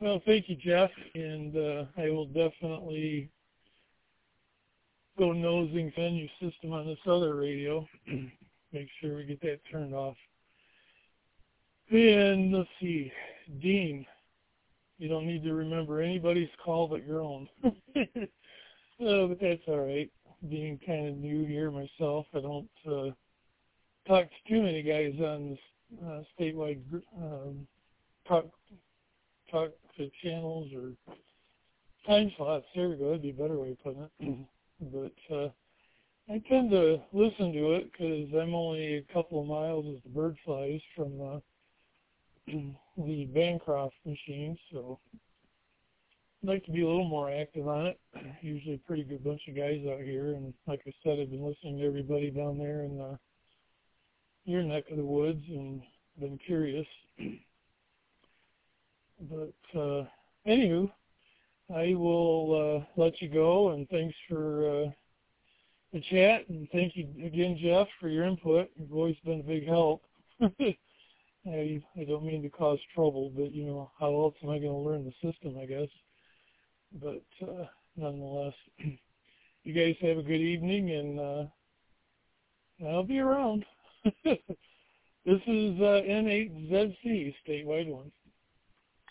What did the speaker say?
Well, thank you, Jeff, and I will definitely go nosing the new system on this other radio. Make sure we get that turned off. And let's see, Dean, you don't need to remember anybody's call but your own. But that's all right. Being kind of new here myself, I don't talk to too many guys on this statewide talk to channels or time slots. There we go. That'd be a better way of putting it. But I tend to listen to it because I'm only a couple of miles as the bird flies from the Bancroft machine, so I'd like to be a little more active on it. Usually a pretty good bunch of guys out here, and like I said, I've been listening to everybody down there in your neck of the woods and been curious. But anywho, I will let you go, and thanks for the chat, and thank you again, Jeff, for your input. You've always been a big help. I don't mean to cause trouble, but, you know, how else am I going to learn the system, I guess. But nonetheless, you guys have a good evening, and I'll be around. This is N8ZC, statewide one.